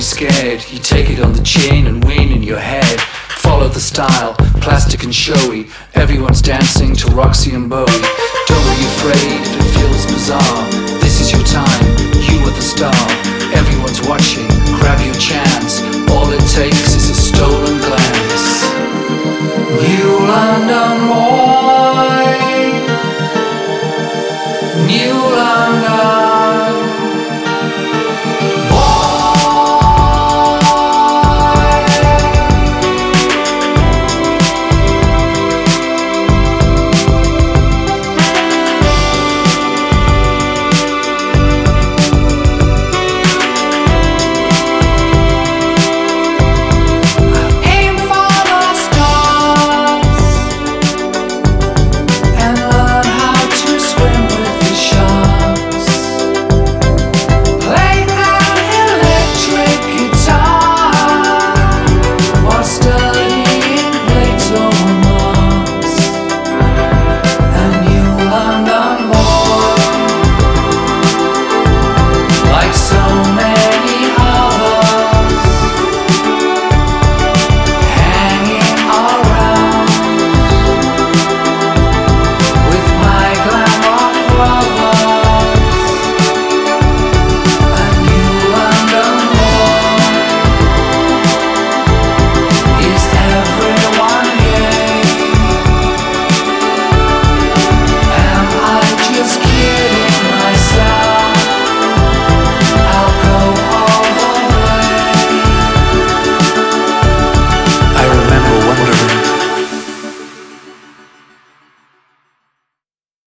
be scared. You take it on the chin and win in your head. Follow the style, plastic and showy. Everyone's dancing to Roxy and Bowie. Don't be afraid if it feels bizarre. This is your time, you are the star. Everyone's watching, grab your chance. All it takes is a stolen glance.